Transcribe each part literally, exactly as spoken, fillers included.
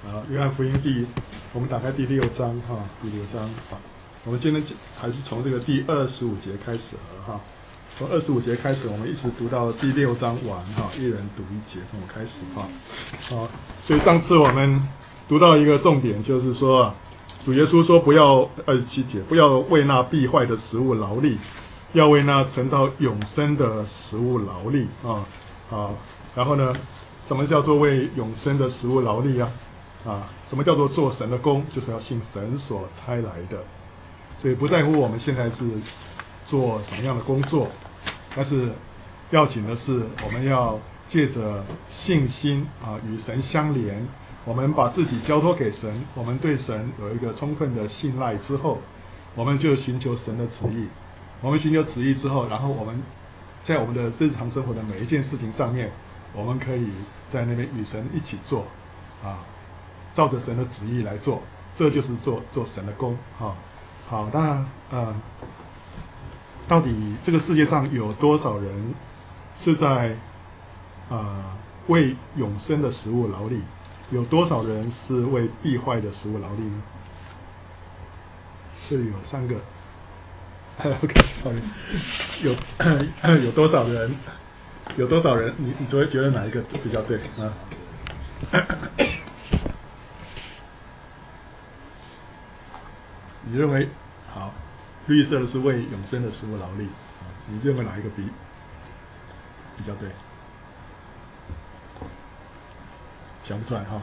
啊，约翰福音第，我们打开第六章哈，第六章啊，我们今天还是从这个第二十五节开始哈，从二十五节开始，我们一直读到第六章完哈，一人读一节，从我开始哈，啊，所以上次我们读到一个重点，就是说啊，主耶稣说不要二十七节，不要为那必坏的食物劳力，要为那存到永生的食物劳力啊啊，然后呢，什么叫做为永生的食物劳力啊？啊，什么叫做做神的工？就是要信神所差来的，所以不在乎我们现在是做什么样的工作，但是要紧的是我们要借着信心啊与神相连，我们把自己交托给神，我们对神有一个充分的信赖之后，我们就寻求神的旨意，我们寻求旨意之后，然后我们在我们的日常生活的每一件事情上面，我们可以在那边与神一起做啊。照着神的旨意来做，这就是做做神的工哈、啊。好，那呃，到底这个世界上有多少人是在呃为永生的食物劳力？有多少人是为必坏的食物劳力呢？这里有三个。OK， 有有多少人？有多少人？你你觉得觉得哪一个比较对啊？你认为好，绿色的是为永生的食物劳力，你认为哪一个比比较对？想不出来哈。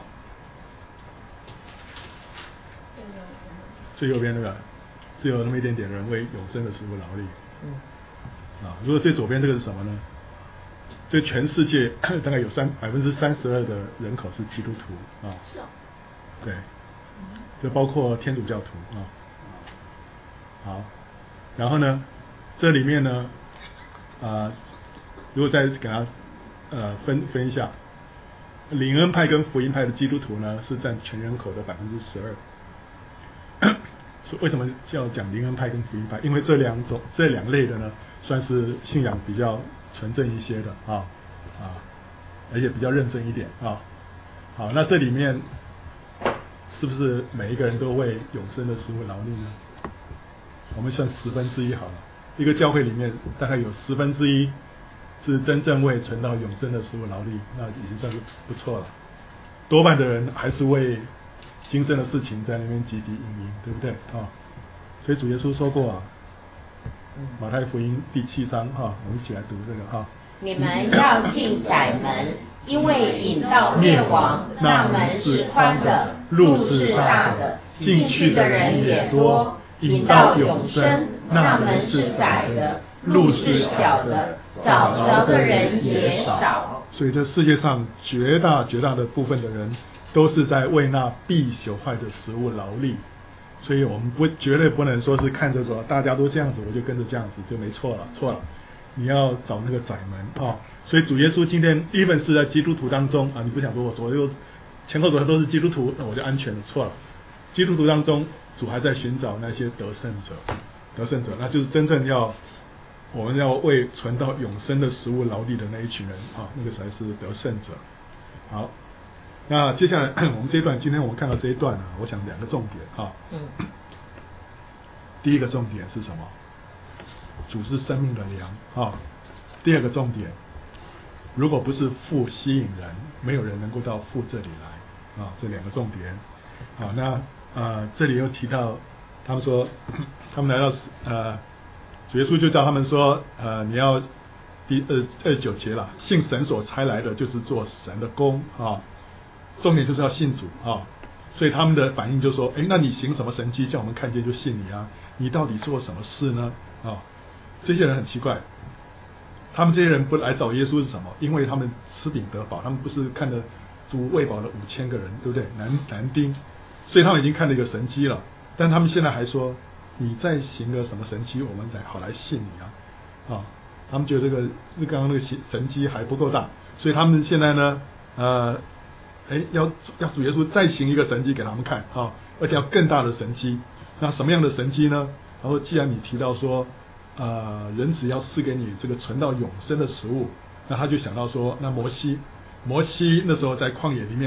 最右边那个，只有那么一点点人为永生的食物劳力。嗯。啊，如果最左边这个是什么呢？这全世界大概有三百分之三十二的人口是基督徒啊。是哦。对。这包括天主教徒啊。好，然后呢，这里面呢，啊、呃，如果再给他呃分分一下，灵恩派跟福音派的基督徒呢是占全人口的百分之十二。为什么要讲灵恩派跟福音派？因为这两种这两类的呢，算是信仰比较纯正一些的啊啊，而且比较认真一点啊。好，那这里面是不是每一个人都为永生的食物劳力呢？我们算十分之一好了，一个教会里面大概有十分之一是真正为存到永生的食物劳力，那已经算是不错了。多半的人还是为今生的事情在那边汲汲营营，对不对啊？所以主耶稣说过啊，马太福音第七章哈、啊，我们一起来读这个哈。 你们要进窄门，因为引到灭亡，那门是宽的，路是大的，进去的人也多。引到永生，那门是窄的，路是小的，找着的人也少。 所以这世界上绝大绝大的部分的人都是在为那必朽坏的食物劳力，所以我们不绝对不能说是看着说大家都这样子我就跟着这样子就没错了，错了，你要找那个窄门啊。所以主耶稣今天 even 是在基督徒当中啊，你不想说我左右前后左右都是基督徒，那我就安全了，错了。基督徒当中，主还在寻找那些得胜者，得胜者，那就是真正要我们要为存到永生的食物劳力的那一群人啊，那个才是得胜者。好，那接下来我们这一段，今天我们看到这一段啊，我想两个重点啊。嗯。第一个重点是什么？主是生命的粮啊。第二个重点，如果不是父吸引人，没有人能够到父这里来啊。这两个重点。好，那。呃，这里又提到，他们说，他们来到呃，主耶稣就叫他们说，呃，你要第二二十九节了，信神所差来的就是做神的工啊，重点就是要信主啊，所以他们的反应就说，哎，那你行什么神迹，叫我们看见就信你啊？你到底做什么事呢？啊，这些人很奇怪，他们这些人不来找耶稣是什么？因为他们吃饼得饱，他们不是看着主喂饱了五千个人，对不对？男男丁。所以他们已经看了一个神迹了，但他们现在还说，你再行个什么神迹，我们才好来信你啊！啊，他们觉得这个是刚刚那个神迹还不够大，所以他们现在呢，呃，哎，要要主耶稣再行一个神迹给他们看啊，而且要更大的神迹。那什么样的神迹呢？然后既然你提到说，呃，人只要赐给你这个存到永生的食物，那他就想到说，那摩西，摩西那时候在旷野里面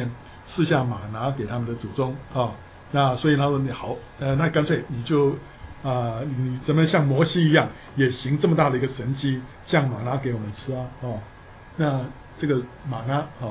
赐下玛拿给他们的祖宗啊。那所以他说你好，呃，那干脆你就啊、呃，你怎么像摩西一样，也行这么大的一个神迹，降玛拿给我们吃啊，哦，那这个玛拿哦，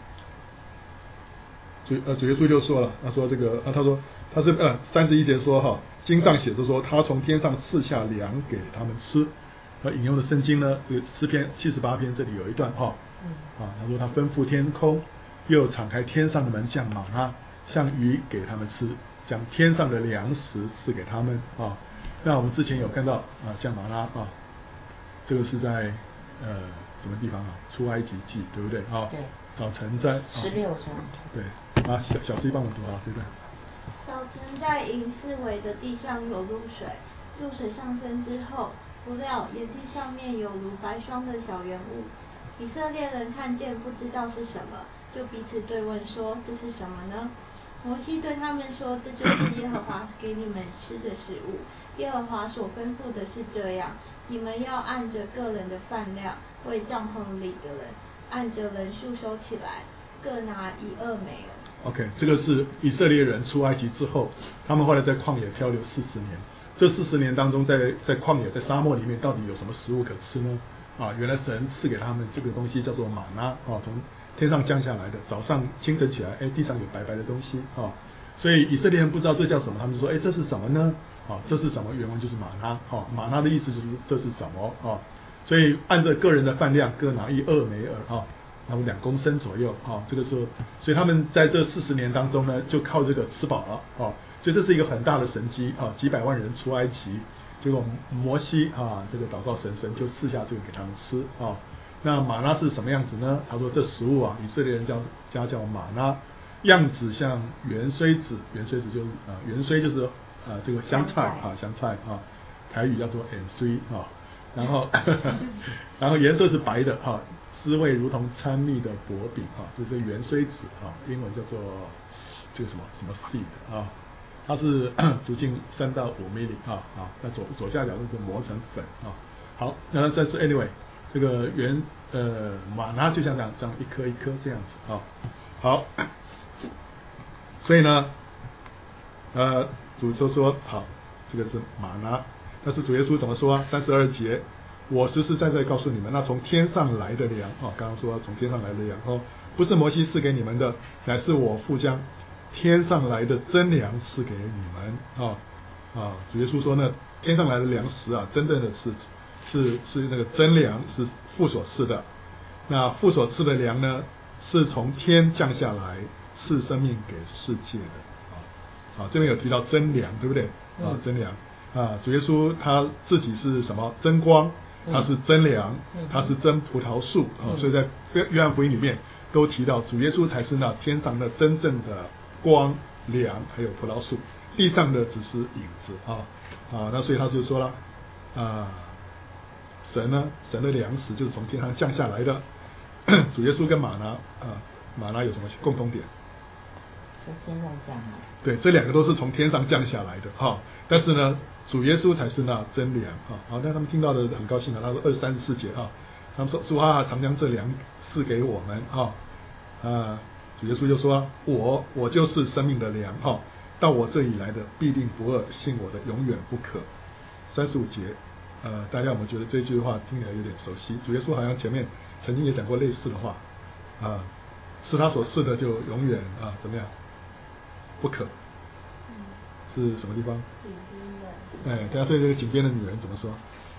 主呃主耶稣就说了，他说这个啊，他说他是呃三十一节说哈，经上写着说他从天上赐下粮给他们吃。他引用的圣经呢，这个诗篇七十八篇这里有一段哈，啊，他说他吩咐天空，又敞开天上的门降玛拿，像鱼给他们吃，将天上的粮食赐给他们啊。那我们之前有看到啊降玛拿啊，这个是在呃什么地方啊？出埃及记对不对啊？ 对。 早晨在十六章。 对啊，小小C帮我读啊，这段。 早晨在营四围的地上有露水，露水上升之后，不料岩地上面有如白霜的小圆物。以色列人看见不知道是什么，就彼此对问说：“这是什么呢？”摩西对他们说：“这就是耶和华给你们吃的食物。耶和华所吩咐的是这样：你们要按着个人的饭量为帐篷里的人，按着人数收起来，各拿一二美尔。” OK， 这个是以色列人出埃及之后，他们后来在旷野漂流四十年。这四十年当中在，在在旷野，在沙漠里面，到底有什么食物可吃呢？啊，原来神赐给他们这个东西叫做玛拿，啊，从天上降下来的。早上清晨起来，哎，地上有白白的东西，啊，所以以色列人不知道这叫什么，他们就说，哎，这是什么呢？啊，这是什么？原文就是玛拿，啊，玛拿的意思就是这是什么？啊，所以按照个人的饭量，各拿一二美尔，啊。然后两公升左右啊，这个时候，所以他们在这四十年当中呢，就靠这个吃饱了啊，所以这是一个很大的神迹啊，几百万人出埃及，结果摩西啊，这个祷告神，神就赐下这个给他们吃啊。那玛拿是什么样子呢？他说这食物啊，以色列人叫家叫玛拿，样子像芫荽子，芫荽子就是啊，芫荽就是啊这个香菜啊，香菜啊，台语叫做芫荽啊，然后然后颜色是白的哈。滋味如同参蜜的薄饼啊，这是芫荽子啊，英文叫做这个什么什么 seed 啊，它是直径三到五 milli 啊啊，在左左下角就是磨成粉啊。好，那这是 anyway 这个原呃玛拿就像这样这样一颗一颗这样子啊。好，所以呢，呃，主就说好，这个是玛拿，但是主耶稣怎么说啊？三十二节。我实实在在告诉你们，那从天上来的粮啊，刚刚说从天上来的粮哦，不是摩西赐给你们的，乃是我父将天上来的真粮赐给你们啊啊！主耶稣说呢，天上来的粮食啊，真正的是是是那个真粮，是父所赐的。那父所赐的粮呢，是从天降下来，赐生命给世界的啊啊！这边有提到真粮，对不对啊？真粮啊！主耶稣他自己是什么？真光。它是真粮，它是真葡萄树啊，所以在约翰福音里面都提到主耶稣才是那天上的真正的光、粮还有葡萄树，地上的只是影子啊啊，那所以他就说了啊，神呢，神的粮食就是从天上降下来的。主耶稣跟玛拿啊，玛拿有什么共同点？ 从天上降下来。对， 这两个都是从天上降下来的哈，但是呢。主耶稣才是那真粮啊！好，那他们听到的很高兴啊。他说二三十四节啊，他们说主啊，常将这粮赐给我们啊啊！主耶稣就说：我我就是生命的粮哈、啊，到我这里来的必定不饿，信我的永远不渴。三十五节，呃，大家有没有觉得这句话听起来有点熟悉？主耶稣好像前面曾经也讲过类似的话啊，是他所赐的就永远啊怎么样不渴？是什么地方？ 井边的。 哎，大家对这个井边的女人怎么说？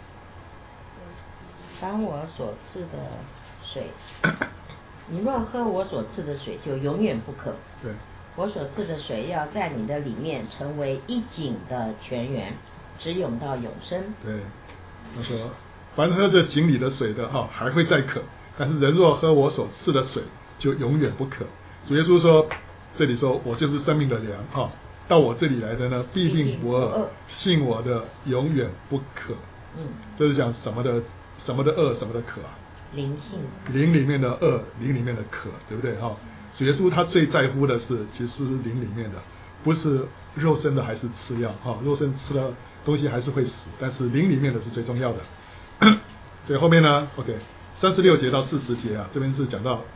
凡我所赐的水，你若喝我所赐的水，就永远不渴。 对。 我所赐的水要在你的里面成为一井的泉源，直涌到永生。 对。他说，凡喝这井里的水的哈，还会再渴；但是人若喝我所赐的水，就永远不渴。主耶稣说，这里说我就是生命的粮哈。到我这里来的呢，必定不饿，信我的永远不渴。嗯，这是讲什么的？什么的饿，什么的渴啊？ 灵性。 灵里面的饿，灵里面的渴，对不对哈？主耶稣他最在乎的是，其实是灵里面的，不是肉身的，还是吃药哈？肉身吃了东西还是会死，但是灵里面的是最重要的。所以后面呢 ，OK， 三十六节到四十节啊，这边是讲到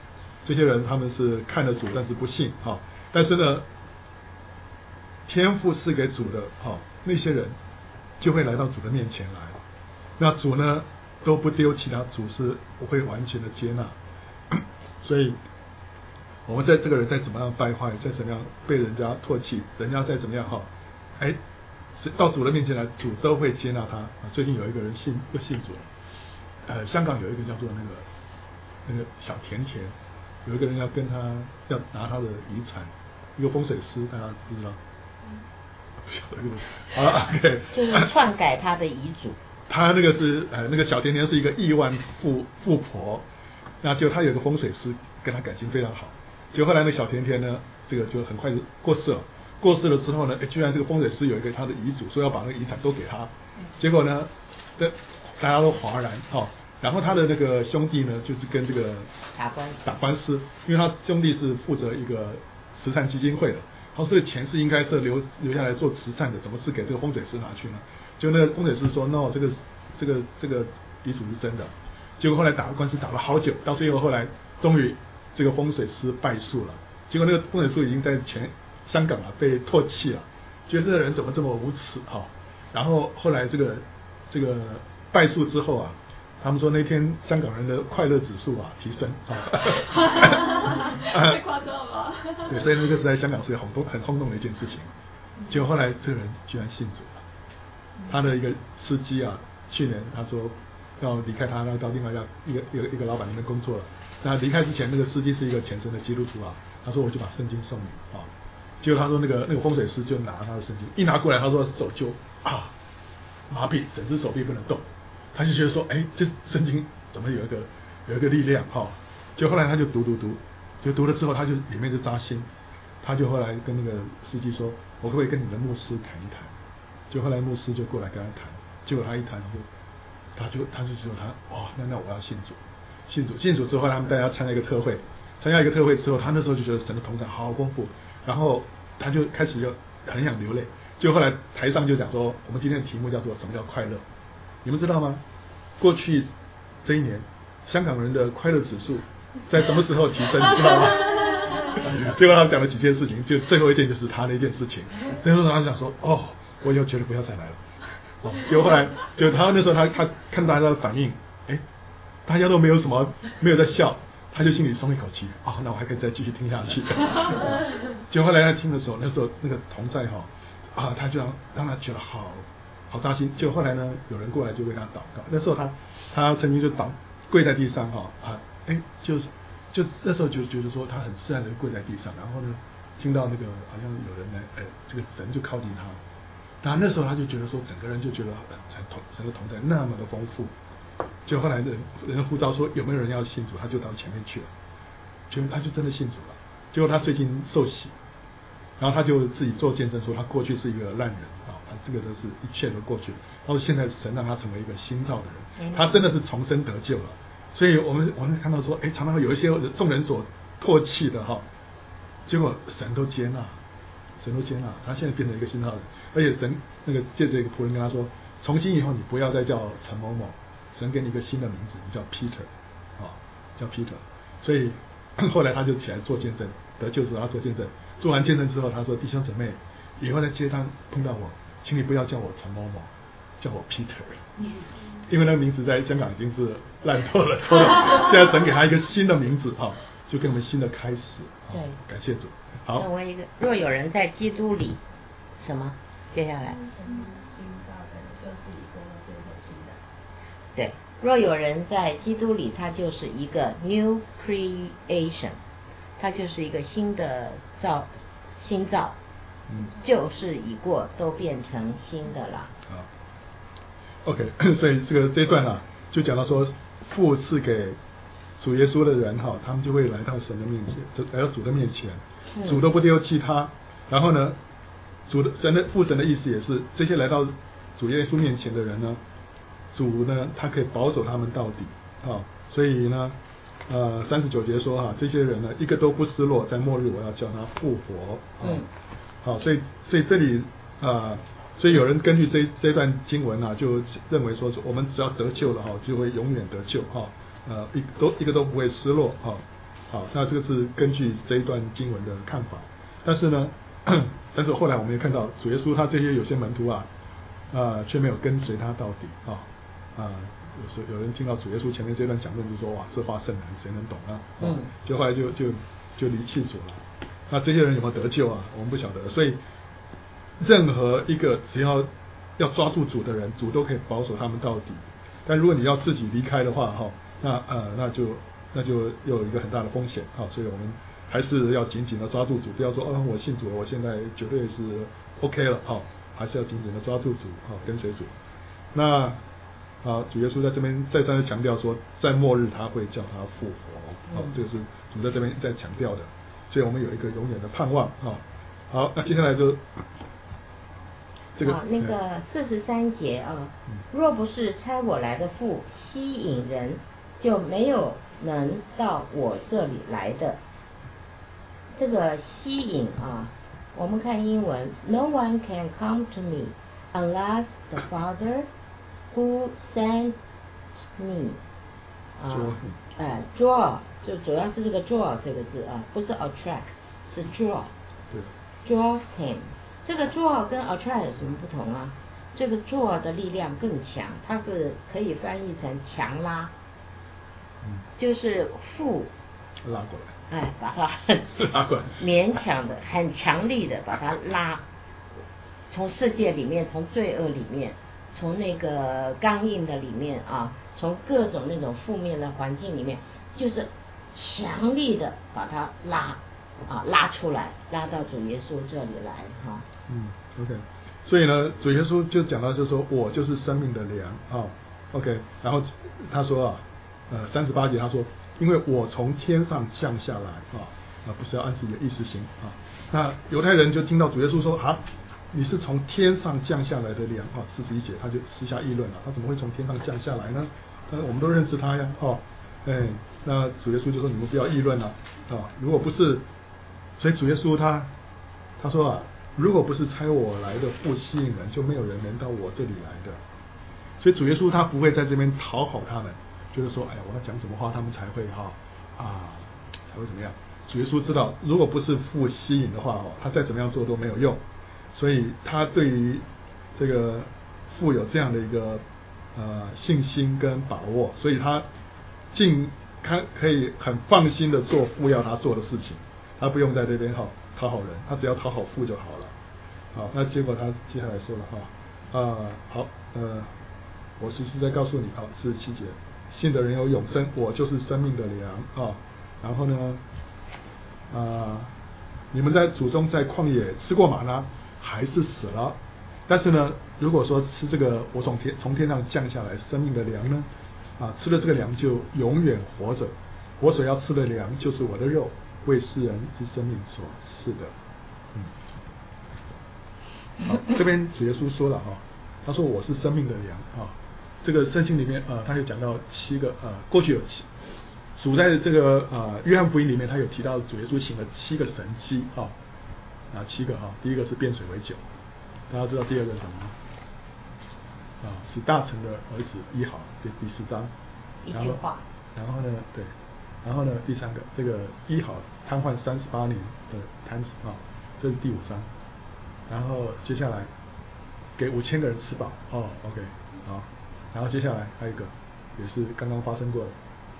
这些人他们是看了主，但是不信哈、哦。但是呢，天父赐给主的哈、哦、那些人，就会来到主的面前来。那主呢都不丢弃他，主是不会完全的接纳。所以，我们在这个人再怎么样败坏，再怎么样被人家唾弃，人家再怎么样哈，哎，到主的面前来，主都会接纳他。最近有一个人信又信主了，呃，香港有一个叫做那个那个小甜甜，有一个人要跟他要拿他的遗产，一个风水师，大家知道？不晓得这个。好了 ，OK。 就是篡改他的遗嘱。 他那个是呃，那个小甜甜是一个亿万富富婆，那就他有个风水师跟他感情非常好，结果后来那小甜甜呢，这个就很快就过世了。过世了之后呢，居然这个风水师有一个他的遗嘱，说要把那个遗产都给他，结果呢，这大家都哗然哈、哦。然后他的那个兄弟呢，就是跟这个打官司， 打官司，因为他兄弟是负责一个慈善基金会的，他说这个钱是应该是留留下来做慈善的，怎么是给这个风水师拿去呢？就那个风水师说 no， 这个这个这个遗嘱是真的。结果后来打官司打了好久，到最后后来终于这个风水师败诉了。结果那个风水师已经在全香港啊被唾弃了，觉得这个人怎么这么无耻哈、哦。然后后来这个这个败诉之后啊，他们说那天香港人的快乐指数啊提升啊， 太夸张了吧？ 对，所以那个是在香港是很轰很轰动的一件事情。结果后来这个人居然信主了。他的一个司机啊，去年他说要离开他，要到另外一家一个一个一个老板那边工作了。那离开之前，那个司机是一个虔诚的基督徒啊，他说我就把圣经送你啊。结果他说那个那个风水师就拿他的圣经，一拿过来，他说手就啊麻痹，整只手臂不能动。他就觉得说，哎，这圣经怎么有一个有一个力量哈、哦？就后来他就读读读，就读了之后，他就里面就扎心。他就后来跟那个司机说，我可不可以跟你的牧师谈一谈？就后来牧师就过来跟他谈，结果他一谈就，他就他就说他哦，那那我要信主，信主信主之后，他们大家参加一个特会，参加一个特会之后，他那时候就觉得神的同在好丰富，然后他就开始就很想流泪。就后来台上就讲说，我们今天的题目叫做什么叫快乐？你们知道吗？过去这一年，香港人的快乐指数在什么时候提升？你知道吗？结果他讲了几件事情，就最后一件就是他那件事情。最后他想说，哦。我以后绝对不要再来了。哦，结果后来，就他那时候他他看大家的反应，哎，大家都没有什么没有在笑，他就心里松一口气，啊、哦，那我还可以再继续听下去。结果后来他听的时候，那时候那个同在哈啊，他就让让他觉得好好扎心。结果后来呢，有人过来就为他祷告。那时候他他曾经就倒跪在地上哈啊，哎，就是就那时候就觉得说他很自然的跪在地上，然后呢，听到那个好像有人来，哎，这个神就靠近他。然后那时候他就觉得说，整个人就觉得神同神的同在那么的丰富。就后来人人呼召说有没有人要信主，他就到前面去了，结果他就真的信主了。结果他最近受洗，然后他就自己做见证说，他过去是一个烂人啊，这个都是一切都过去了。他说现在神让他成为一个新造的人，他真的是重生得救了。所以我们我们看到说，哎，常常有一些众人所唾弃的哈，结果神都接纳。神都接纳，他现在变成一个新造人，而且神那个借着一个仆人跟他说，从今以后你不要再叫陈某某，神给你一个新的名字，你叫 Peter， 啊，叫 Peter。所以后来他就起来做见证，得救之后他做见证，做完见证之后他说，弟兄姊妹，以后在街上碰到我，请你不要叫我陈某某，叫我 Peter， 因为那个名字在香港已经是烂透了，错了，现在神给他一个新的名字啊。就跟我们新的开始， 对， 感谢主。好， 成为一个若有人在基督里，什么？接下来，对，若有人在基督里，他就是一个 new creation， 他就是一个新的造新造，嗯，旧事已过，都变成新的了。 好 ，OK， 所以这个这一段啊，就讲到说，父赐给主耶稣的人哈，他们就会来到神的面前，就来到主的面前，主都不丢弃他。然后呢，主的神的父神的意思也是，这些来到主耶稣面前的人呢，主呢他可以保守他们到底啊。所以呢，呃，三十九节说哈，这些人呢一个都不失落，在末日我要叫他复活。嗯，好，所以所以这里啊、呃，所以有人根据这这段经文啊，就认为说，我们只要得救了哈，就会永远得救哈。呃，一都一个都不会失落啊， 好，那这个是根据这一段经文的看法。但是呢，但是后来我们也看到主耶稣他这些有些门徒啊，啊、呃、却没有跟随他到底啊啊，有时有人听到主耶稣前面这段讲论就说哇，这话甚难，谁能懂啊？嗯，就后来就就就离弃主了。那这些人有没有得救啊？我们不晓得。所以任何一个只要要抓住主的人，主都可以保守他们到底。但如果你要自己离开的话，哈，那呃那就那就又有一个很大的风险啊。所以我们还是要紧紧的抓住主，不要说哦，我信主了，我现在绝对是 OK 了，哈，还是要紧紧的抓住主，哈，跟随主。那啊，主耶稣在这边再三的强调说，在末日他会叫他复活，啊，这个是主在这边在强调的，所以我们有一个永远的盼望啊。好，那接下来就这个、 啊、那个四十三节啊，若不是差我来的父吸引人，就没有能到我这里来的。这个吸引啊，我们看英文 ，No one can come to me unless the Father who sent me 啊，哎 draw 就主要是这个 draw 这个字啊，不是 attract 是 draw， draws him。这个 draw 跟 attract 有什么不同啊？这个 draw 的力量更强，它是可以翻译成强拉，嗯、就是负拉过来， 哎，把它拉过来， 勉强的、很强力的把它拉，从世界里面，从罪恶里面，从那个刚硬的里面啊，从各种那种负面的环境里面，就是强力的把它拉啊拉出来，拉到主耶稣这里来哈。啊嗯 ，OK， 所以呢，主耶稣就讲到，就说我就是生命的粮啊 ，OK， 然后他说啊，呃，三十八节他说，因为我从天上降下来啊，啊，不是要按自己的意思行啊。那犹太人就听到主耶稣说啊，你是从天上降下来的粮啊，四十一节他就私下议论了，他怎么会从天上降下来呢？呃，我们都认识他呀，哦，哎，那主耶稣就说你们不要议论了啊，如果不是，所以主耶稣他他说啊。如果不是差我来的父吸引人，就没有人能到我这里来的。所以主耶稣他不会在这边讨好他们，就是说，哎呀，我要讲什么话他们才会哈啊才会怎么样？主耶稣知道，如果不是父吸引的话哦，他再怎么样做都没有用。所以他对于这个父有这样的一个呃信心跟把握，所以他尽他可以很放心的做父要他做的事情，他不用在这边哈。讨好人，他只要讨好父就好了。好，那结果他接下来说了哈，啊、呃，好，呃，我实实在告诉你啊，四十七节，信的人有永生，我就是生命的粮啊。然后呢，啊、呃，你们在祖宗在旷野吃过玛纳，还是死了。但是呢，如果说吃这个我从天从天上降下来生命的粮呢，啊，吃了这个粮就永远活着。我所要吃的粮就是我的肉，为世人之生命所赐的。嗯，好，这边主耶稣说了哈，他说我是生命的粮啊。这个圣经里面呃，他有讲到七个呃，过去有七，主在这个呃约翰福音里面，他有提到主耶稣行了七个神迹啊，啊七个啊，第一个是变水为酒，大家知道第二个是什么吗？啊，是大臣的儿子医好，第第四章。 一句话。 然后呢，对。然后呢，第三个，这个医好瘫痪三十八年的瘫子啊，这是第五章。然后接下来给五千个人吃饱哦 ，OK， 好。然后接下来还有一个，也是刚刚发生过的，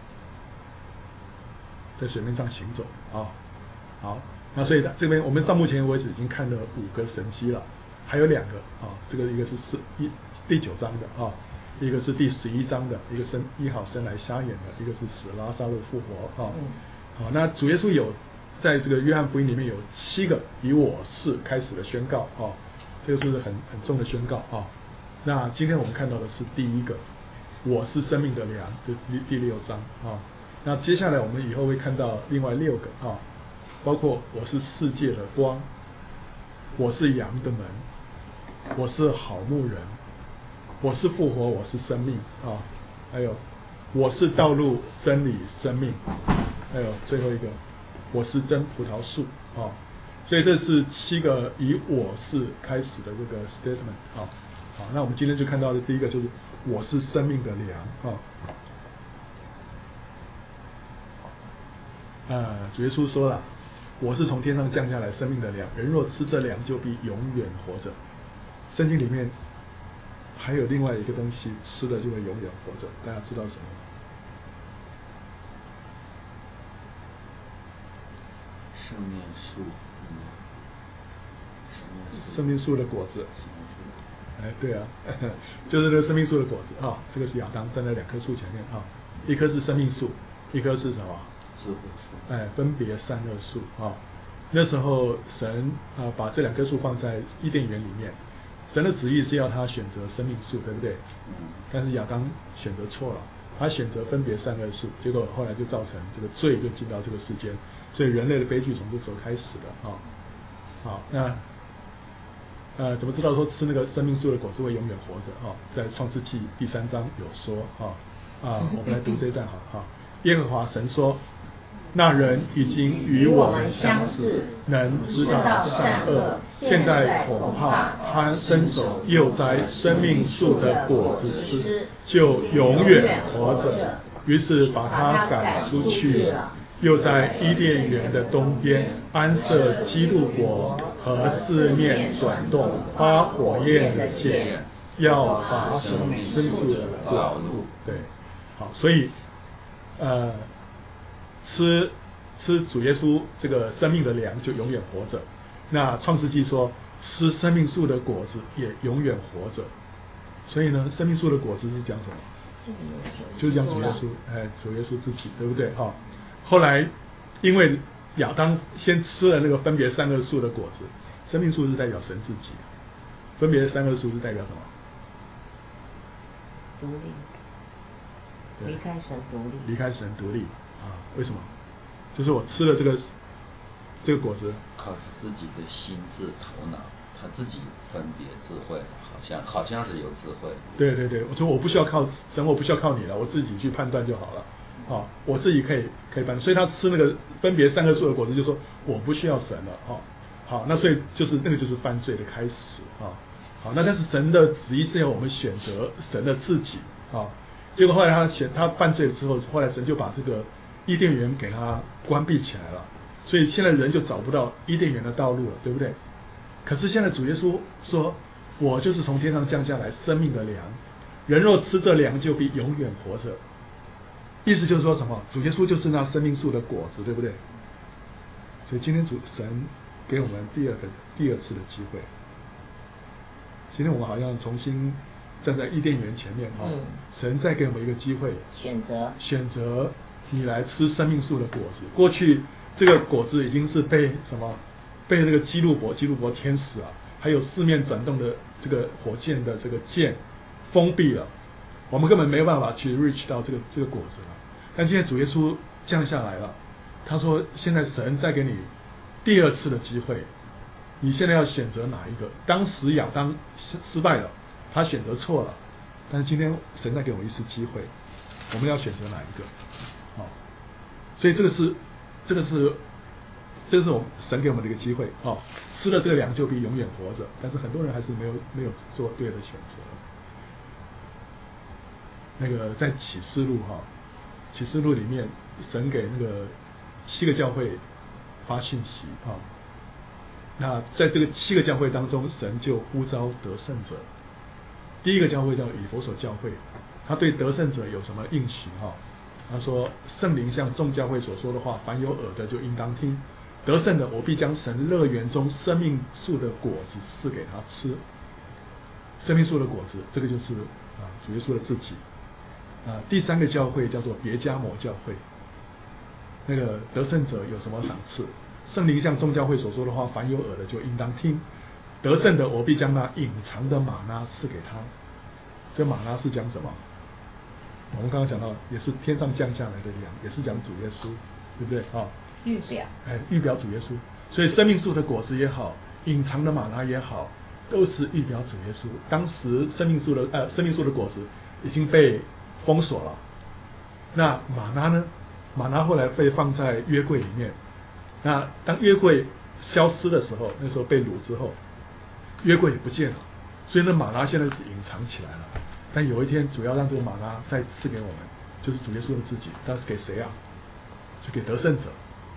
在水面上行走啊，好。那所以这边我们到目前为止已经看了五个神迹了，还有两个啊，这个一个是四一第九章的啊。一个是第十一章的，一个生医好生来瞎眼的，一个是使拉撒路复活啊。好、嗯，那主耶稣有在这个约翰福音里面有七个以我是开始的宣告啊，这个是很很重的宣告啊。那今天我们看到的是第一个，我是生命的粮，这第第六章啊。那接下来我们以后会看到另外六个啊，包括我是世界的光，我是羊的门，我是好牧人。我是复活，我是生命啊！还有，我是道路、真理、生命。还有最后一个，我是真葡萄树啊！所以这是七个以我是开始的这个 statement 啊。好，那我们今天就看到的第一个就是我是生命的粮啊。 呃，主耶稣说了，我是从天上降下来生命的粮，人若吃这粮，就必永远活着。圣经里面还有另外一个东西，吃了就会永远活着，大家知道什么吗？ 生命树， 生命树的果子。哎，对啊，就是那个生命树的果子啊、哦。这个是亚当站在两棵树前面啊、哦，一棵是生命树，一棵是什么？ 智慧树。 哎，分别善恶树啊、哦。那时候神啊、呃、把这两棵树放在伊甸园里面，神的旨意是要他选择生命树，对不对？ 嗯。 但是亚当选择错了，他选择分别善恶树，结果后来就造成这个罪就进到这个世间，所以人类的悲剧从这时候开始的啊。好，那。呃，怎么知道说吃那个生命树的果子会永远活着啊、哦？在创世纪第三章有说啊啊，我们来读这一段好哈、啊。耶和华神说，那人已经与我们相似，能知道善恶，现在恐怕他伸手又摘生命树的果子吃，就永远活着。于是把他赶出去了。又在伊甸园的东边安设基路伯和四面转动发火焰的剑，要把生命树的果子。对，好，所以呃，吃吃主耶稣这个生命的粮就永远活着。那创世纪说吃生命树的果子也永远活着。所以呢，生命树的果子是讲什么？就是讲主耶稣，哎，主耶稣自己，对不对？哈、哦。后来，因为亚当先吃了那个分别善恶树的果子，生命树是代表神自己，分别善恶树是代表什么？ 独立，离开神独立， 离开神独立啊？为什么？就是我吃了这个这个果子， 靠自己的心智头脑，他自己分别智慧，好像好像是有智慧。 对对对，我说我不需要靠神，我不需要靠你了，我自己去判断就好了。啊，我自己可以可以办，所以他吃那个分别善恶树的果子，就说我不需要神了，哈、哦，好，那所以就是那个就是犯罪的开始，啊，好，那但是神的旨意是要我们选择神的自己，啊，结果后来他选他犯罪之后，后来神就把这个伊甸园给他关闭起来了，所以现在人就找不到伊甸园的道路了，对不对？可是现在主耶稣说，我就是从天上降下来生命的粮，人若吃这粮，就必永远活着。意思就是说什么？主耶稣就是那生命树的果子，对不对？所以今天主神给我们第二个第二次的机会。今天我们好像重新站在伊甸园前面啊、嗯，神再给我们一个机会， 选择选择你来吃生命树的果子。过去这个果子已经是被什么？被那个基路伯、基路伯天使啊，还有四面转动的这个火箭的这个箭封闭了。我们根本没有办法去 reach 到这个这个果子了，但现在主耶稣降下来了，他说现在神再给你第二次的机会，你现在要选择哪一个？当时亚当失败了，他选择错了，但是今天神再给我们一次机会，我们要选择哪一个？好、哦，所以这个是这个是这个是我们神给我们的一个机会啊、哦，吃了这个粮就必永远活着，但是很多人还是没有没有做对的选择。那个在启示录哈，启示录里面，神给那个七个教会发信息啊。那在这个七个教会当中，神就呼召得胜者。第一个教会叫以弗所教会，他对得胜者有什么应许哈？他说：圣灵向众教会所说的话，凡有耳的就应当听。得胜的，我必将神乐园中生命树的果子赐给他吃。生命树的果子，这个就是啊主耶稣的自己。啊，第三个教会叫做别迦摩教会。那个得胜者有什么赏赐？圣灵向众教会所说的话，凡有耳的就应当听。得胜的，我必将那隐藏的玛纳赐给他。这玛纳是讲什么？我们刚刚讲到，也是天上降下来的粮，也是讲主耶稣，对不对啊？ 预表， 哎，预表主耶稣。所以生命树的果子也好，隐藏的玛纳也好，都是预表主耶稣。当时生命树的呃生命树的果子已经被封锁了，那玛纳呢？玛纳后来被放在约柜里面。那当约柜消失的时候，那时候被掳之后，约柜也不见了，所以那玛纳现在是隐藏起来了。但有一天，主要让这个玛纳再赐给我们，就是主耶稣的自己。但是给谁啊？就给得胜者。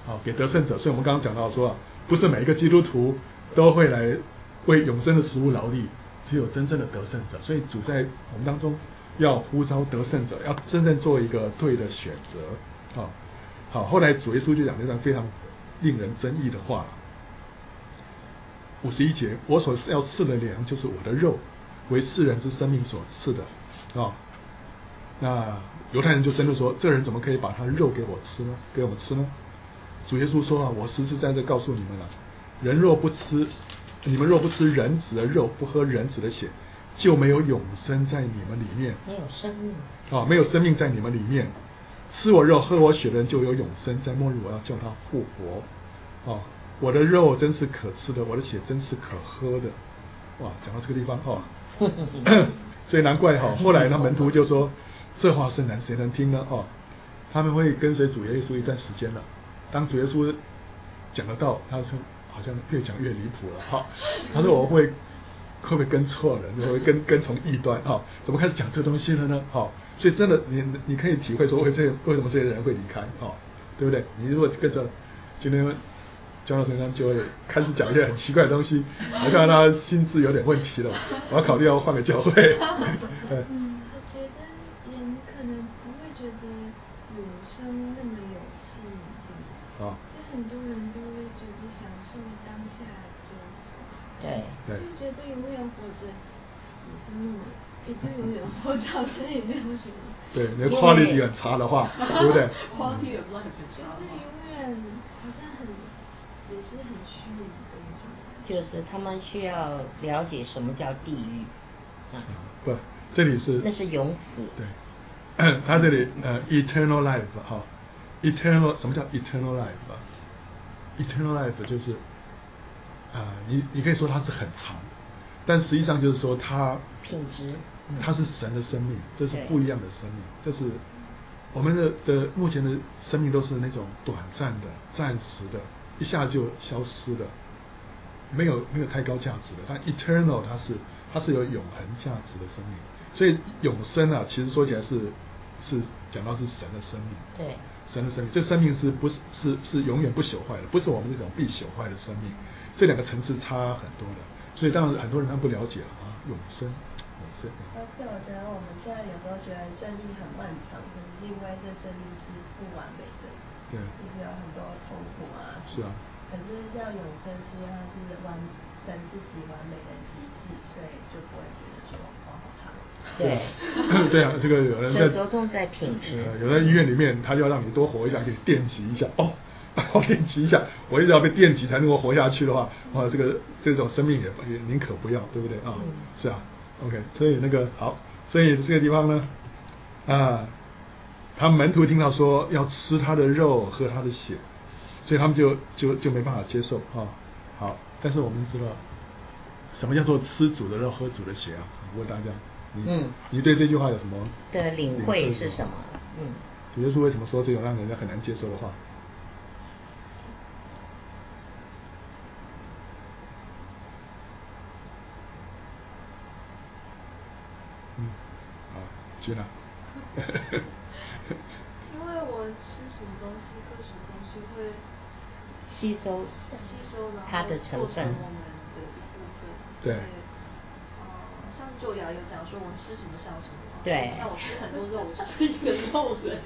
啊，给得胜者。所以我们刚刚讲到说啊，不是每一个基督徒都会来为永生的食物劳力，只有真正的得胜者。所以主在我们当中要呼召得胜者，要真正做一个对的选择啊。好，后来主耶稣就讲这段非常令人争议的话，五十一节，我所要赐的粮就是我的肉，为世人之生命所赐的啊。那犹太人就争论说，这人怎么可以把他的肉给我吃呢？给我们吃呢？主耶稣说啊，我实实在在告诉你们了，人若不吃，你们若不吃人子的肉，不喝人子的血，就没有永生在你们里面。 没有生命啊，没有生命在你们里面。吃我肉喝我血的人就有永生，在末日我要叫他复活。啊，我的肉真是可吃的，我的血真是可喝的。哇，讲到这个地方哈、哦，所以难怪哈、哦，后来那门徒就说。这话甚难，谁能听呢？哦，他们会跟随主耶稣一段时间了。当主耶稣讲得到，他说好像越讲越离谱了。哈、哦，他说我会会不会跟错人，会不会跟跟从异端？哈、哦，怎么开始讲这东西了呢？好、哦，所以真的你你可以体会说为这为什么这些人会离开？哦，对不对？你如果跟着今天教到身上，就会开始讲一些很奇怪的东西，我看到他心智有点问题了，我要考虑要换个教会。 嗯永生那么有吸引力，啊，就很多人都会觉得享受当下这种， 对， 就觉得永远活着，也就那么，也就永远活着，好像也没有什么。 对，你的 quality 很差的话，对不对 ？quality of life 很差。就是永远好像很，也是很虚无的一种。 就是他们需要了解什么叫地狱，啊， 不，这里是那是永死。 对。他这里呃 eternal life 哈、哦、eternal 什么叫 eternal life 啊 eternal life 就是啊、呃、你你可以说它是很长，但实际上就是说它品质， 它是神的生命，这是不一样的生命，这是我们的的目前的生命都是那种短暂的、暂时的，一下就消失的，没有没有太高价值的。但 eternal 它是它是有永恒价值的生命，所以永生啊，其实说起来是是讲到是神的生命， 对， 神的生命，这生命是不是是是永远不朽坏的，不是我们这种必朽坏的生命，这两个层次差很多的，所以当然很多人他不了解啊，永生，永生。 而且我觉得我们现在有时候觉得生命很漫长，可是因为这生命是不完美的， 对， 就是有很多痛苦啊， 是啊， 可是要永生是因为它是完神自己完美的极致，所以就不会觉得说哦好长。 对， 对啊，这个有人在着重在品质、 呃，有在医院里面，他就要让你多活一下，给你电击一下哦，我电击一下，我一直要被电击才能够活下去的话，哇，这个这种生命也也宁可不要，对不对啊？嗯、是啊 ，OK， 所以那个好，所以这个地方呢，啊，他们门徒听到说要吃他的肉，喝他的血，所以他们就就就没办法接受啊。好，但是我们知道什么叫做吃主的肉，喝主的血啊？我问大家。嗯，你对这句话有什么的领会是什么？嗯， 主耶稣为什么说这种让人家很难接受的话？嗯，好，去哪？ 因为我吃什么东西，喝什么东西会吸收吸收它的成分， 我们的一部分。 对。 像旧雅有讲说我吃什么像什么， 对， 像我吃很多肉，我是一个肉人。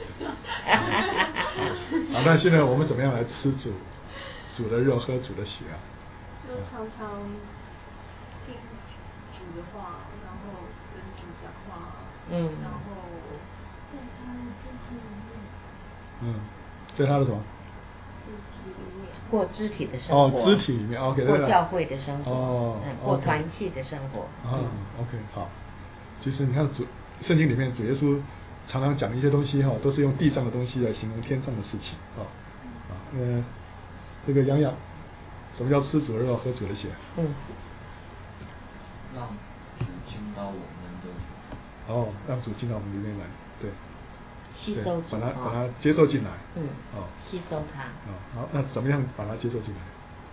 好，那现在我们怎么样来吃主主的肉，喝主的血啊？ 就常常听主的话，然后跟主讲话，嗯，然后在他的肢体里面， 嗯，在他的什么？ 过肢体的生活， 哦，肢体里面 ，OK， 过教会的生活， 哦， 嗯，过团契的生活， 啊、嗯、，OK， 好。其实你看主圣经里面主耶稣常常讲一些东西哈，都是用地上的东西来形容天上的事情啊啊，呃，这个洋洋，什么叫吃主的肉，喝主的血？ 嗯， 让主进到我们的， 哦，让主进到我们里面来，对。 吸收， 把它把它接受进来。 嗯，哦，吸收它。 哦，好，那怎么样把它接受进来？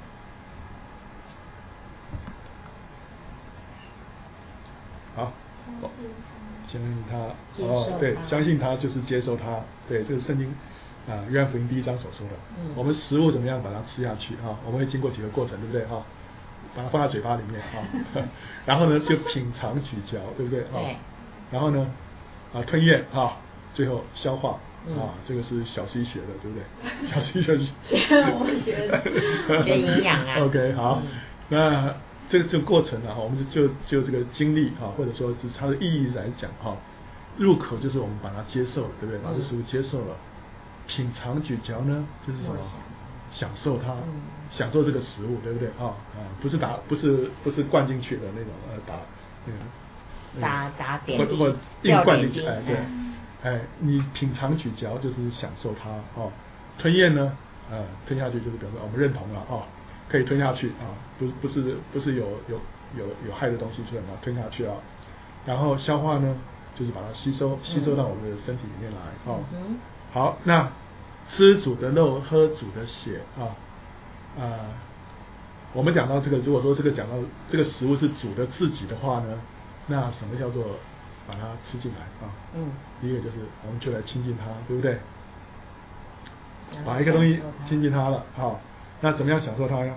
好，相信他。哦，对，相信他就是接受他。对，这个圣经啊，约翰福音第一章所说的， 嗯， 我们食物怎么样把它吃下去哈、啊？我们会经过几个过程，对不对哈、啊？把它放在嘴巴里面哈、啊，然后呢就品尝咀嚼，对不对哈、啊？然后呢啊吞咽哈、啊，最后消化。啊，这个是小 C 学的，对不对？小 C 学我学的，学营养啊。 OK， 好，嗯、那这个这个过程呢、啊，我们就就这个经历哈、啊，或者说是它的意义来讲哈、啊，入口就是我们把它接受了，对不对？把这食物接受了，品尝咀嚼呢，就是什么？享受它，嗯、享受这个食物，对不对？啊啊，不是打，不是不是灌进去的那种呃打那个。 打打点或或硬灌进去， 哎对。哎，你品尝咀嚼就是享受它哦，吞咽呢，呃，吞下去就是表示我们认同了哦，可以吞下去啊，不不是不是有有有有害的东西出来嘛，吞下去啊，然后消化呢，就是把它吸收吸收到我们的身体里面来哦。 嗯、 好，那吃煮的肉，喝煮的血啊，啊、呃，我们讲到这个，如果说这个讲到这个食物是煮的自己的话呢，那什么叫做？把它吃进来啊，嗯，第一个就是我们就来亲近它，对不对？把一个东西亲近它了，好，那怎么样享受它呀？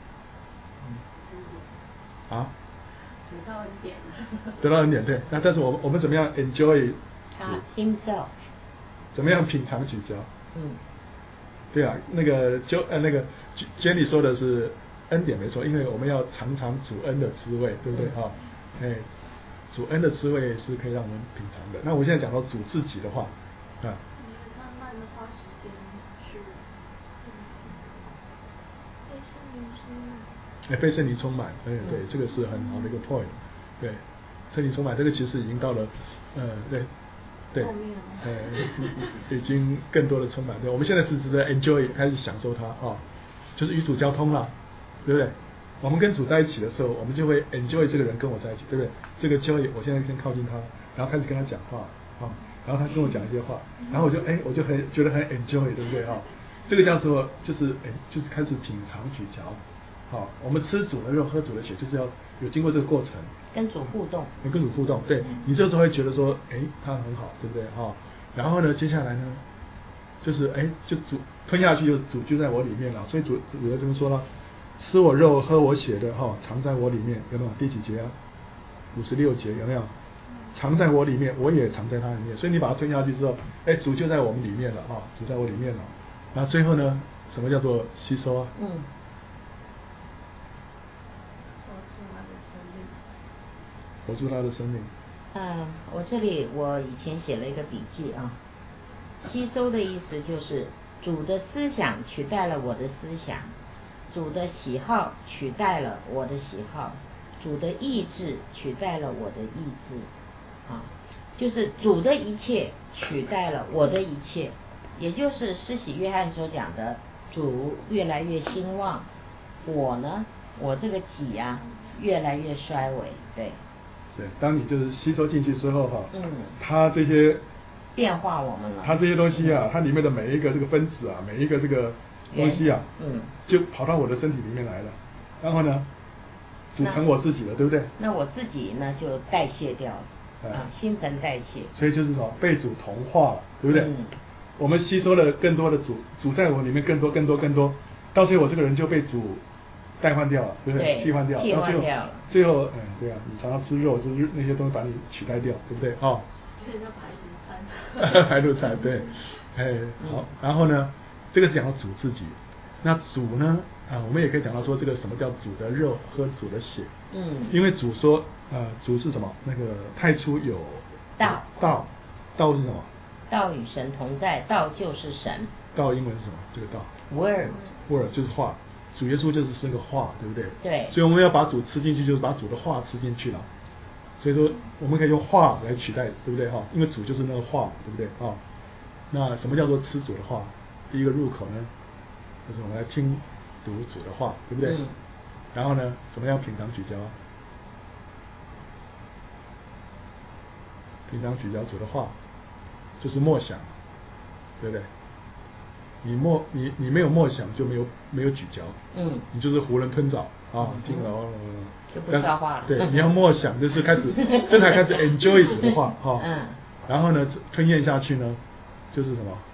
啊？ 得到恩典。 得到恩典，对。那但是我们我们怎么样 enjoy 他 himself？ 怎么样品尝咀嚼？ 嗯。 对啊，那个就呃那个 Jenny 说的是恩典没错，因为我们要尝尝主恩的滋味，对不对啊？哎、嗯。主恩的滋味是可以让我们品尝的。那我现在讲到主自己的话，啊， 慢慢的花时间去被圣灵充满。 哎，被圣灵充满，哎，对，这个是很好的一个 point。对，圣灵充满，这个其实已经到了，呃，对，对，呃，已经更多的充满。对，我们现在是指的 enjoy， 开始享受它啊，就是与主交通了，对不对？我们跟主在一起的时候，我们就会 enjoy 这个人跟我在一起，对不对？这个 joy， 我现在先靠近他，然后开始跟他讲话啊，然后他跟我讲一些话，然后我就哎，我就很觉得很 enjoy， 对不对啊？这个叫做就是哎，就是开始品尝咀嚼。好，我们吃主的肉，喝主的血，就是要有经过这个过程， 跟主互动， 跟主互动，对，你这时候会觉得说，哎，他很好，对不对哈？然后呢，接下来呢，就是哎，就主吞下去就主就在我里面了，所以主主要这么说了。吃我肉喝我血的哈、哦，藏在我里面，有没有？第几节啊？五十六节有没有？藏在我里面，我也藏在他里面。所以你把它吞下去之后，哎，主就在我们里面了啊、哦，主在我里面了。然后最后呢，什么叫做吸收啊？嗯。活出他的生命。 嗯，我这里我以前写了一个笔记啊，吸收的意思就是主的思想取代了我的思想。主的喜好取代了我的喜好，主的意志取代了我的意志，啊，就是主的一切取代了我的一切，也就是施洗约翰所讲的，主越来越兴旺，我呢，我这个己啊越来越衰微，对。 对，当你就是吸收进去之后哈， 嗯， 它这些变化我们了， 它这些东西啊，它里面的每一个这个分子啊，每一个这个。东西啊，嗯，就跑到我的身体里面来了，然后呢，组成我自己了，对不对？ 那我自己呢就代谢掉了，嗯、啊，新陈代谢。 所以就是说被主同化了，对不对？嗯、我们吸收了更多的主，主在我里面更多更多更多，到最后我这个人就被主代换掉了，对不对？ 对， 替换掉了， 替换掉了。 最后，嗯，对啊，你常常吃肉，就是那些东西把你取代掉，对不对？哦。 这叫排毒餐。 排毒餐，对，哎，好，然后呢？这个是讲到主自己，那主呢啊，我们也可以讲到说这个什么叫主的肉和主的血，嗯，因为主说呃主是什么？那个太初有道， 道，道是什么？ 道与神同在，道就是神。 道英文是什么？这个道 word word 就是话，主耶稣就是那个话，对不对？ 对。 所以我们要把主吃进去，就是把主的话吃进去了。所以说我们可以用话来取代，对不对哈？因为主就是那个话，对不对啊？那什么叫做吃主的话？第一个入口呢，就是我们来听读主的话，对不对？嗯、然后呢，怎么样品尝咀嚼？品尝咀嚼主的话，就是默想，对不对？你默你你没有默想就没有没有咀嚼，嗯，你就是囫囵吞枣啊，嗯、听了哦， 就不消化了。 对，你要默想，就是开始真的开始 enjoy 主的话哈，嗯，然后呢吞咽下去呢，就是什么？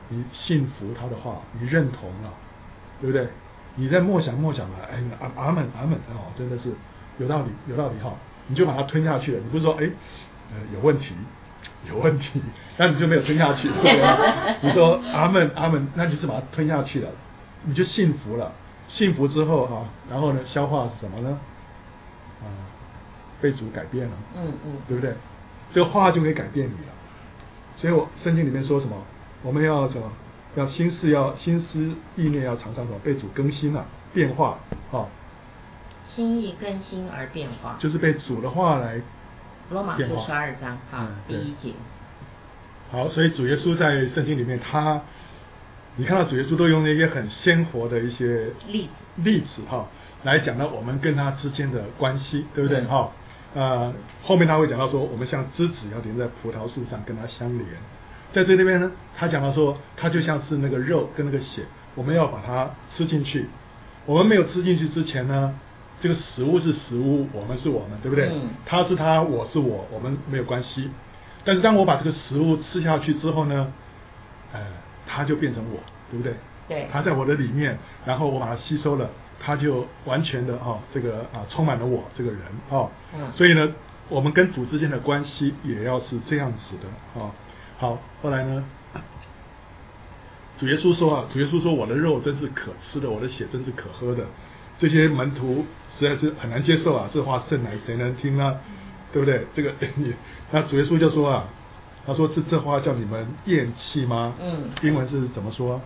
你信服他的话，你认同了，对不对？你在默想默想了，哎，阿阿门阿门哦，真的是有道理有道理哈、哦，你就把它吞下去了。你不是说哎，呃有问题有问题，那你就没有吞下去。你说阿门阿门，那你就是把它吞下去了，你就信服了。信服之后哈、啊，然后呢，消化是什么呢？啊，被主改变了， 嗯嗯， 对不对？这个话就可以改变你了。所以我圣经里面说什么？我们要什么？要心思要心思意念要常常什么被主更新了、啊、变化啊。 心意更新而变化， 就是被主的话来罗马书十二章啊、嗯、第一节。 好，所以主耶稣在圣经里面，他你看到主耶稣都用那些很鲜活的一些例子例子哈、哦，来讲到我们跟他之间的关系，对不对哈？嗯、呃，后面他会讲到说，我们像枝子要连在葡萄树上，跟它相连。在这里边呢，他讲到说，他就像是那个肉跟那个血，我们要把它吃进去。我们没有吃进去之前呢，这个食物是食物，我们是我们，对不对？ 嗯。 他是他，我是我，我们没有关系。但是当我把这个食物吃下去之后呢，呃，他就变成我，对不对？ 对。 他在我的里面，然后我把它吸收了，他就完全的哦，这个啊充满了我这个人哦。 嗯。 所以呢，我们跟主之间的关系也要是这样子的哦。好，后来呢，主耶稣说啊，主耶稣说我的肉真是可吃的，我的血真是可喝的。这些门徒实在是很难接受啊，这话甚乃谁能听呢？对不对？这个那主耶稣就说啊，他说这这话叫你们厌弃吗？ 嗯。 英文是怎么说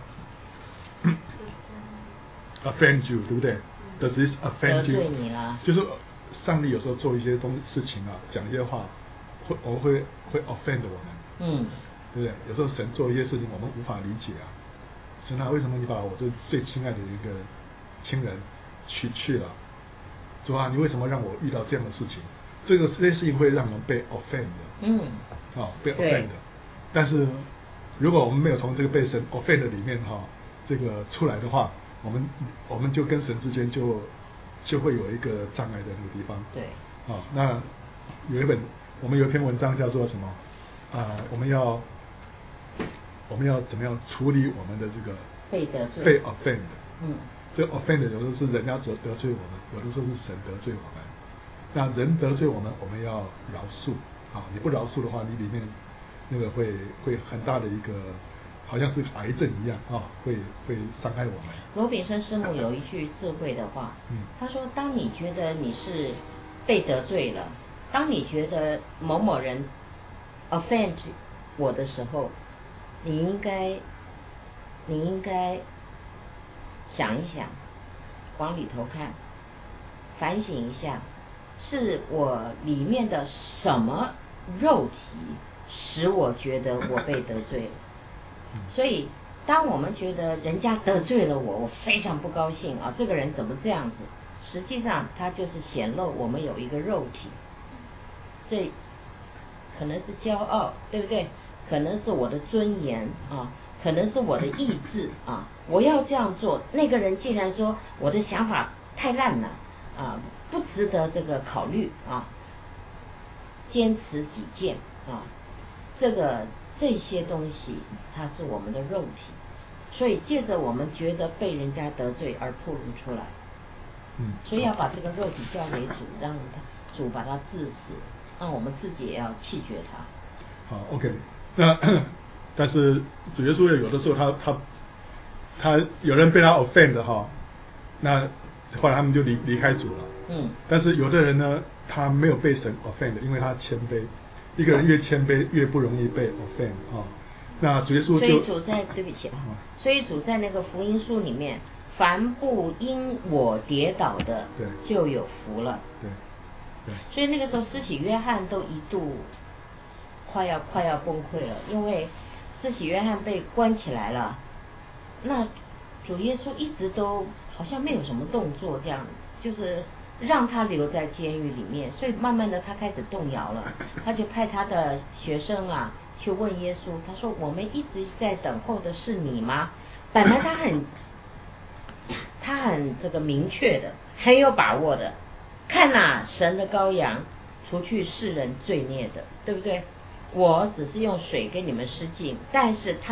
？offend you， 对不对？Does this offend you？ 得罪你了。 就是上帝有时候做一些东事情啊，讲一些话，会我们会会 offend 我们。 嗯。 对不对？有时候神做一些事情我们无法理解啊。神啊，为什么你把我这最亲爱的一个亲人去去了？主啊，你为什么让我遇到这样的事情？这个这件事情会让我们被 offend 的。 嗯。 啊、哦，被 offend 的。但是如果我们没有从这个被神 offend 里面哈、哦，这个出来的话，我们我们就跟神之间就就会有一个障碍在那个地方。 对。 啊、哦，那有一本我们有一篇文章叫做什么？啊、呃，我们要我们要怎么样处理我们的这个被得罪、 被 offend？ 嗯， 这 offend 有时候是人家得得罪我们，有的时候是神得罪我们。那人得罪我们，我们要饶恕啊！你不饶恕的话，你里面那个会会很大的一个，好像是癌症一样啊，会会伤害我们。 罗炳生师母有一句智慧的话， 嗯， 他说：当你觉得你是被得罪了，当你觉得某某人 offend 我的时候，你应该你应该想一想，往里头看，反省一下，是我里面的什么肉体使我觉得我被得罪了。所以当我们觉得人家得罪了我，我非常不高兴啊，这个人怎么这样子，实际上他就是显露我们有一个肉体，这可能是骄傲，对不对？可能是我的尊严啊，可能是我的意志啊，我要这样做，那个人竟然说我的想法太烂了啊，不值得这个考虑啊，坚持己见啊，这个这些东西它是我们的肉体，所以借着我们觉得被人家得罪而暴露出来， 嗯， 所以要把这个肉体交给主，让他主把它治死，让我们自己也要弃绝它。 好 ，OK， 那但是主耶稣有的时候他他他有人被他 offend 哈，那后来他们就离离开主了。 嗯。 但是有的人呢，他没有被神 offend， 因为他谦卑。一个人越谦卑，越不容易被 offend 啊。那主耶稣就所以主在对不起啊，所以主在那个福音书里面，凡不因我跌倒的， 对， 就有福了。 对，对。 所以那个时候，施洗约翰都一度快要快要崩溃了，因为施洗约翰被关起来了，那主耶稣一直都好像没有什么动作，这样就是让他留在监狱里面，所以慢慢的他开始动摇了，他就派他的学生啊去问耶稣，他说：“我们一直在等候的是你吗？”本来他很他很这个明确的，很有把握的，看哪，神的羔羊，除去世人罪孽的，对不对？我只是用水给你们施净，但是他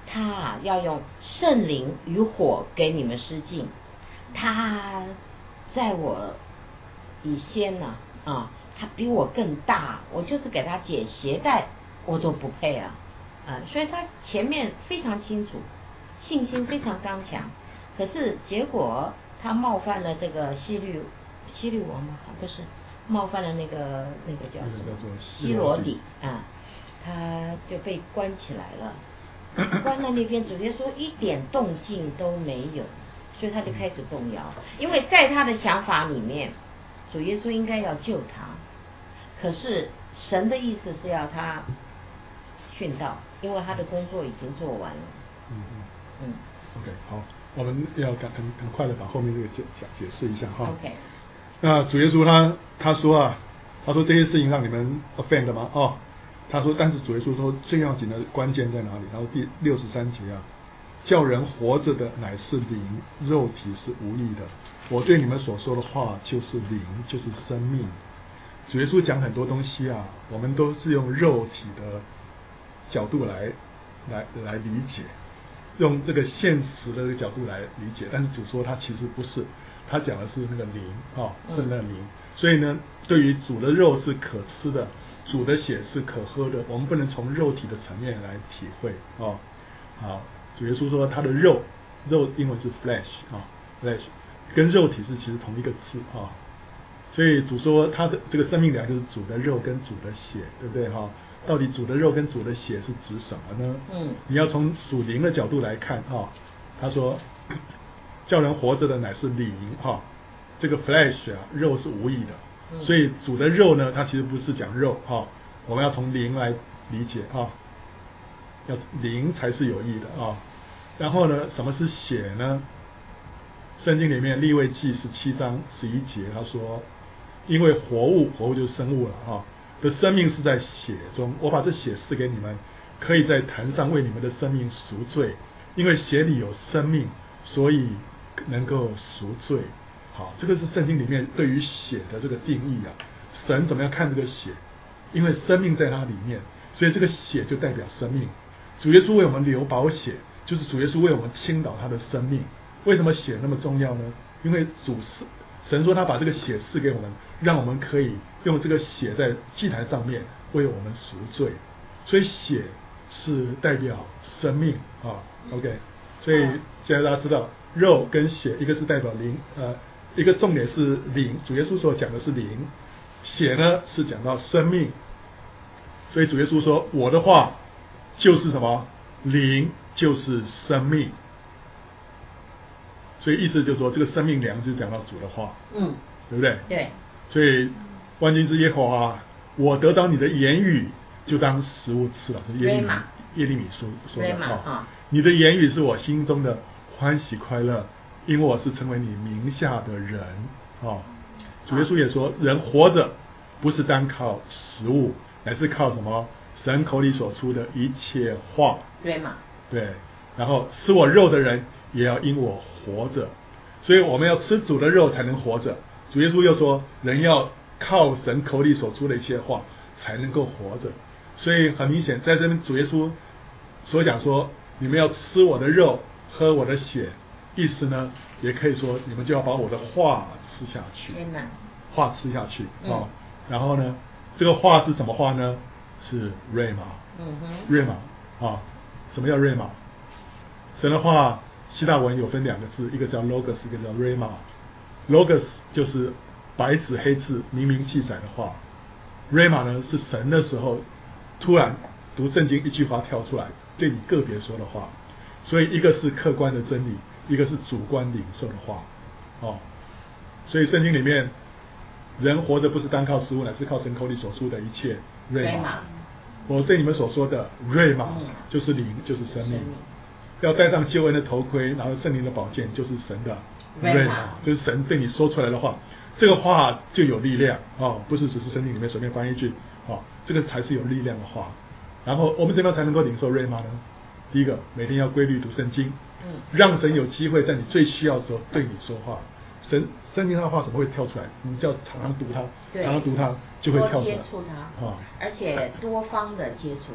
他啊要用圣灵与火给你们施浸，他在我以先呢 啊, 啊，他比我更大，我就是给他解鞋带我都不配啊，啊，所以他前面非常清楚，信心非常刚强，可是结果他冒犯了这个希律希律王吗？不是，冒犯了那个那个叫什么希罗底啊，他就被关起来了。关在那边，主耶稣一点动静都没有，所以他就开始动摇。因为在他的想法里面，主耶稣应该要救他，可是神的意思是要他殉道，因为他的工作已经做完了。 嗯嗯嗯。 OK， 好，我们要赶很很快的把后面这个解解解释一下哈。 OK。 那主耶稣他他说啊，他说这些事情让你们 offend 吗？哦。他说，但是主耶稣说最要紧的关键在哪里？然后第六十三节啊，叫人活着的乃是灵，肉体是无益的。我对你们所说的话就是灵，就是生命。主耶稣讲很多东西啊，我们都是用肉体的角度来来来理解，用这个现实的这个角度来理解。但是主说他其实不是，他讲的是那个灵啊，是那个灵。所以呢，对于主的肉是可吃的。主的血是可喝的，我们不能从肉体的层面来体会哦。好，主耶稣说他的肉，肉英文是 flesh 啊 ，flesh 跟肉体是其实同一个字啊。所以主说他的这个生命粮就是主的肉跟主的血，对不对哈？到底主的肉跟主的血是指什么呢？ 嗯， 你要从属灵的角度来看啊。他说，叫人活着的乃是灵哈，这个 flesh 啊，肉是无益的。所以主的肉呢，它其实不是讲肉哈、哦，我们要从灵来理解啊、哦，要灵才是有益的啊、哦。然后呢，什么是血呢？圣经里面利未记十七章十一节他说，因为活物，活物就是生物了哈、哦，的生命是在血中，我把这血赐给你们，可以在坛上为你们的生命赎罪，因为血里有生命，所以能够赎罪。好，这个是圣经里面对于血的这个定义啊。神怎么样看这个血？因为生命在它里面，所以这个血就代表生命。主耶稣为我们流宝血，就是主耶稣为我们倾倒他的生命。为什么血那么重要呢？因为主是神说他把这个血赐给我们，让我们可以用这个血在祭坛上面为我们赎罪。所以血是代表生命啊。OK， 所以现在大家知道肉跟血，一个是代表灵，呃。一个重点是灵，主耶稣所讲的是灵，血呢是讲到生命，所以主耶稣说我的话就是什么？灵就是生命，所以意思就是说这个生命粮就是讲到主的话， 嗯， 对不对？ 对。 所以万军之耶和华，我得到你的言语就当食物吃了，是耶利米耶利米说说的哈，你的言语是我心中的欢喜快乐。因为我是成为你名下的人哦，主耶稣也说，人活着不是单靠食物，乃是靠什么？神口里所出的一切话。 对嘛？ 对，然后吃我肉的人也要因我活着，所以我们要吃主的肉才能活着。主耶稣又说，人要靠神口里所出的一切话才能够活着。所以很明显，在这边主耶稣所讲说，你们要吃我的肉，喝我的血。意思呢，也可以说你们就要把我的话吃下去，话吃下去啊、哦嗯。然后呢，这个话是什么话呢？是瑞玛， 嗯哼， 瑞玛啊。什么叫瑞玛？神的话，希腊文有分两个字，一个叫 logos， 一个叫瑞玛。logos 就是白纸黑字明明记载的话，瑞玛呢是神的时候突然读圣经一句话跳出来，对你个别说的话。所以一个是客观的真理。一个是主观领受的话，哦，所以圣经里面，人活着不是单靠食物，乃是靠神口里所出的一切瑞玛。我对你们所说的瑞玛，就是灵，就是生命。要戴上救恩的头盔，然后圣灵的宝剑，就是神的瑞玛，就是神对你说出来的话。这个话就有力量哦，不是只是圣经里面随便翻一句，哦，这个才是有力量的话。然后我们怎么样才能够领受瑞玛呢？第一个，每天要规律读圣经。嗯，让神有机会在你最需要的时候对你说话。神圣经上的话怎么会跳出来？你就要常常读它，常常读它就会跳出来。 多接触它，啊，而且多方的接触它。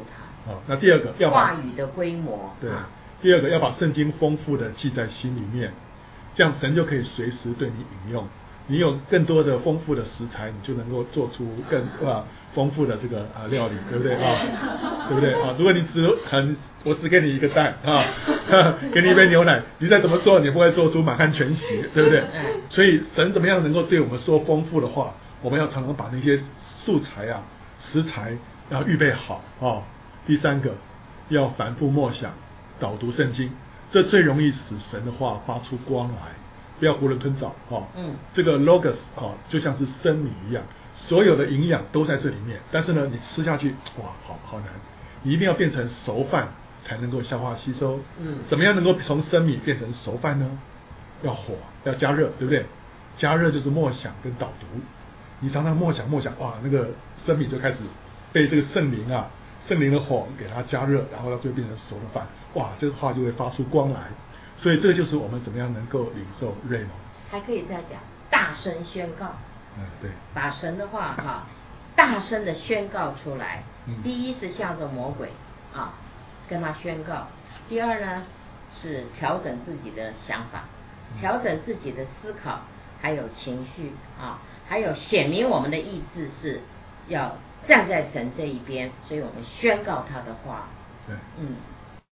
好，那第二个要把话语的规模。 对，第二个要把圣经丰富的记在心里面，这样神就可以随时对你引用。你有更多的丰富的食材，你就能够做出更啊丰富的这个啊料理，对不对啊？对不对啊？如果你只很我只给你一个蛋啊，给你一杯牛奶，你再怎么做，你不会做出满汉全席，对不对？所以神怎么样能够对我们说丰富的话？我们要常常把那些素材啊、食材要预备好啊。第三个，要反复默想、导读圣经，这最容易使神的话发出光来。不要囫囵吞枣哦。嗯，这个 logos 哦，就像是生米一样，所有的营养都在这里面。但是呢，你吃下去，哇，好好难。你一定要变成熟饭才能够消化吸收。嗯，怎么样能够从生米变成熟饭呢？要火，要加热，对不对？加热就是默想跟导读。你常常默想默想，哇，那个生米就开始被这个圣灵啊，圣灵的火给它加热，然后它就变成熟的饭。哇，这个话就会发出光来。所以这就是我们怎么样能够领受瑞蒙。 还可以再讲大声宣告。 嗯，对。 把神的话哈、啊，大声的宣告出来。嗯、第一是向着魔鬼啊，跟他宣告；第二呢是调整自己的想法，调整自己的思考，还有情绪啊，还有显明我们的意志是要站在神这一边，所以我们宣告他的话。 对， 嗯。